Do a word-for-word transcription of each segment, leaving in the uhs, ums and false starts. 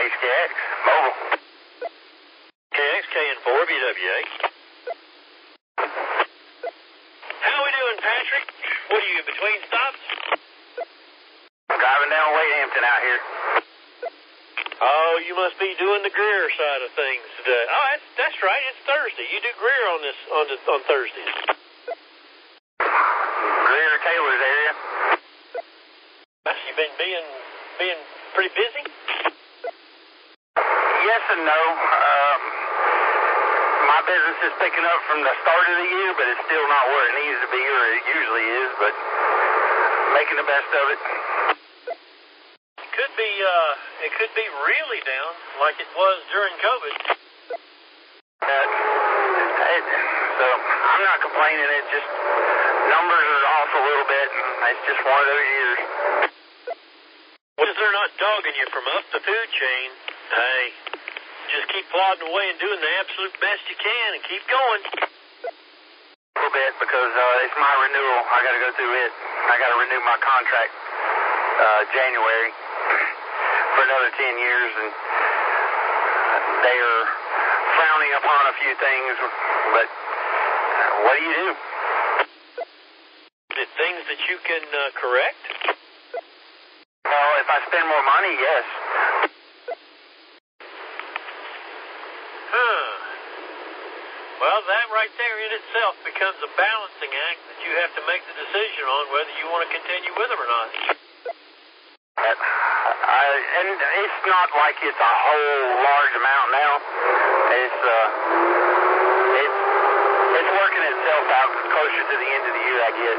H K X, mobile. K X K N four, B W A. How we doing, Patrick? What are you, between stops? Driving down Wade Hampton out here. Oh, you must be doing the Greer side of things today. Oh, that's that's right. It's Thursday. You do Greer on this on the, on Thursdays. Greer Taylor's area. You been being being pretty busy? Yes and no. Um, my business is picking up from the start of the year, but it's still not where it needs to be, or it usually is. But making the best of it. Could be, uh, it could be really down like it was during COVID. Uh, it, so I'm not complaining. It just numbers are off a little bit, and it's just one of those years. Because they're not dogging you from up the food chain. Hey, just keep plodding away and doing the absolute best you can, and keep going. A little bit because uh, it's my renewal. I got to go through it. I got to renew my contract uh, January for another ten years, and they are frowning upon a few things. But what do you do? Is it things that you can uh, correct? Well, if I spend more money, yes. Huh. Well, that right there in itself becomes a balancing act that you have to make the decision on whether you want to continue with them or not. Uh, I, and it's not like it's a whole large amount now. It's uh, it's it's working itself out closer to the end of the year, I guess.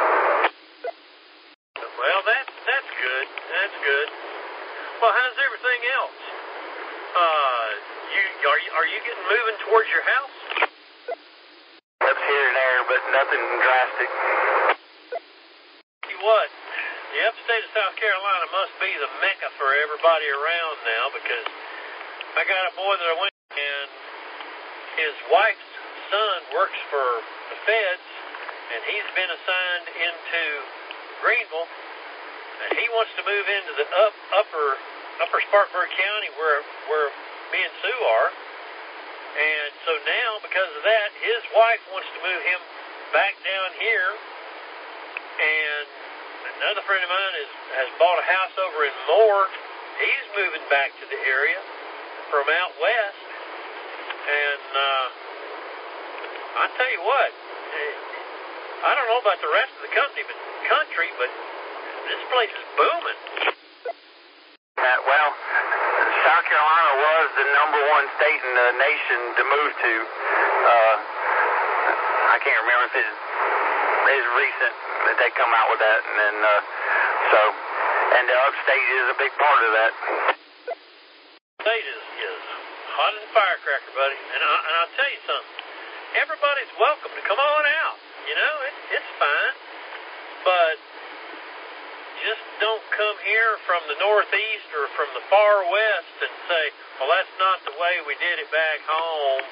Well, that that's good. That's good. Well, how's everything else? Uh, you are you are you getting moving towards your house? Up here and there, but nothing drastic. Tell you what, the upstate of South Carolina must be the mecca for everybody around now, because I got a boy that I went and his wife's son works for the feds, and he's been assigned into Greenville, and he wants to move into the up, upper upper Spartanburg County where where me and Sue are. And so now, because of that, his wife wants to move him back down here, and another friend of mine is, has bought a house over in Moore. He's moving back to the area from out west. And uh, I tell you what, I don't know about the rest of the company, but country, but this place is booming. Uh, well, South Carolina was the number one state in the nation to move to. Uh, I can't remember if it's, it's recent that they come out with that, and then uh, so, and the upstate is a big part of that. Upstate is, is hot as a firecracker, buddy. And, I, and I'll tell you something. Everybody's welcome to come on out. You know, it, it's fine, but just don't come here from the northeast or from the far west and say, well, that's not the way we did it back home.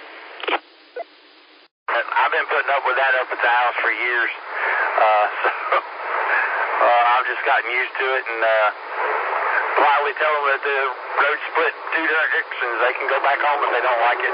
I've been putting up with that up at the house for years, uh, so uh, I've just gotten used to it, and uh, politely tell them that the road split two directions. They can go back home if they don't like it.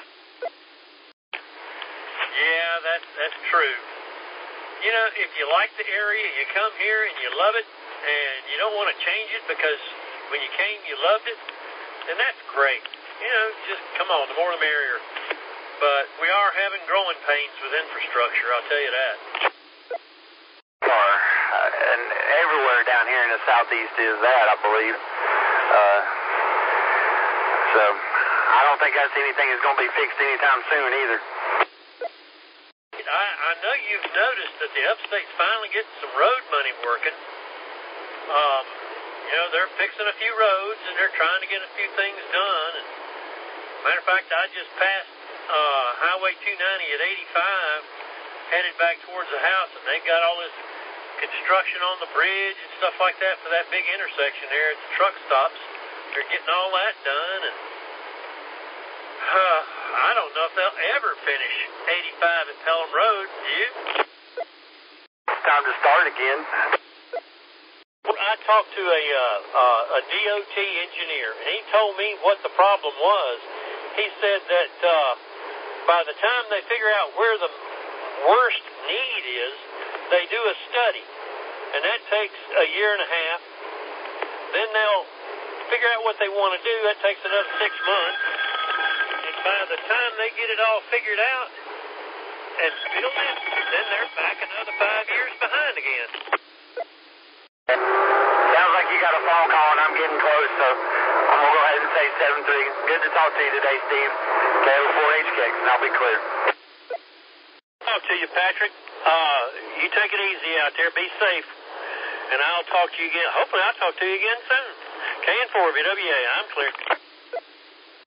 Yeah, that's that's true. You know, if you like the area, you come here and you love it, and you don't want to change it because when you came you loved it, then that's great. You know, just come on, the more the merrier. But we are having growing pains with infrastructure, I'll tell you that. Or, uh, and everywhere down here in the southeast is that, I believe. Uh, so, I don't think that's anything that's going to be fixed anytime soon either. I, I know you've noticed that the upstate's finally getting some road money working. Um, you know, they're fixing a few roads, and they're trying to get a few things done. And matter of fact, I just passed uh, Highway two ninety at eighty-five, headed back towards the house, and they've got all this construction on the bridge and stuff like that for that big intersection there at the truck stops. They're getting all that done, and uh, I don't know if they'll ever finish eighty-five at Pelham Road. Do you? It's time to start again. I talked to a, uh, uh, a D O T engineer, and he told me what the problem was. He said that uh, by the time they figure out where the worst need is, they do a study, and that takes a year and a half. Then they'll figure out what they want to do. That takes another six months. And by the time they get it all figured out and build it, then they're back another five years behind again. Sounds like you got a phone call, and I'm getting close, so I'm going to go ahead and say seven three. Good to talk to you today, Steve. K O four H K, and I'll be clear. Talk to you, Patrick. Uh, you take it easy out there. Be safe. And I'll talk to you again. Hopefully I'll talk to you again soon. K N four B W A, I'm clear.